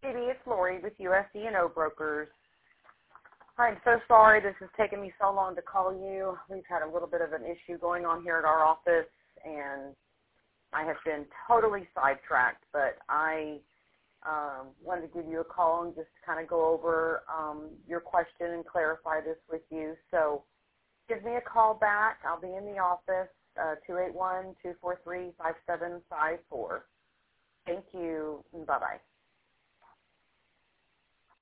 Katie, it's Lori with USD&O Brokers. I'm so sorry this has taken me so long to call you. We've had a little bit of an issue going on here at our office, and I have been totally sidetracked, but I wanted to give you a call and just kind of go over your question and clarify this with you. So give me a call back. I'll be in the office, 281-243-5754. Thank you, and bye-bye.